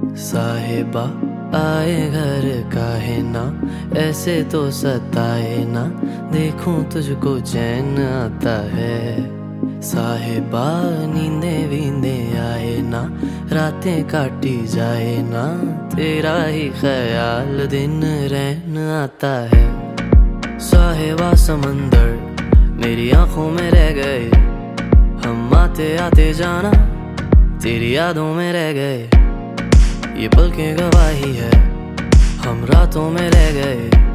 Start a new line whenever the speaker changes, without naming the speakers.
साहिबा आए घर काहे ना, ऐसे तो सताए ना, देखूं तुझको चैन आता है। साहिबा नींदे वींदे आए ना, रातें काटी जाए ना, तेरा ही ख्याल दिन रहन आता है। साहिबा समंदर मेरी आंखों में रह गए, हम आते आते जाना तेरी यादों में रह गए। ये पल की गवाही है, हम रातों में रह गए।